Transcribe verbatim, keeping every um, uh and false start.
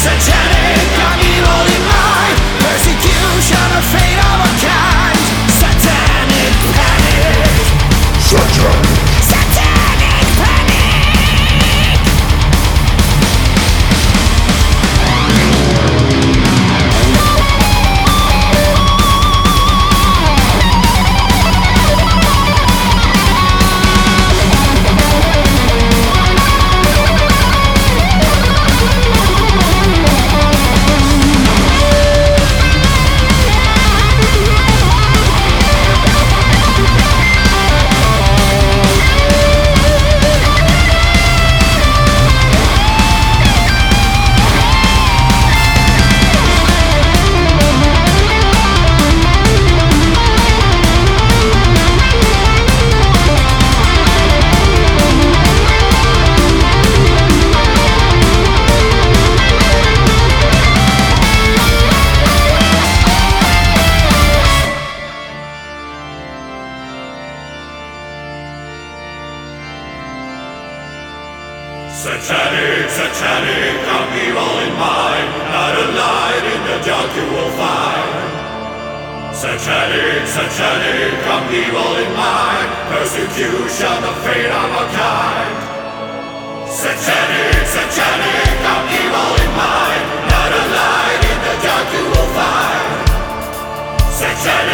Satanic, I'm evil in mind. Persecution, a fate of a kind. Satanic panic. Satanic. Satanic panic. Satanic, satanic, I'm evil in mind. Not a light in the dark you will find. Satanic, satanic, I'm evil in mind. Persecution, the fate of a kind. Satanic, satanic, I'm evil in mind. Not a light in the dark you will find. Satanic.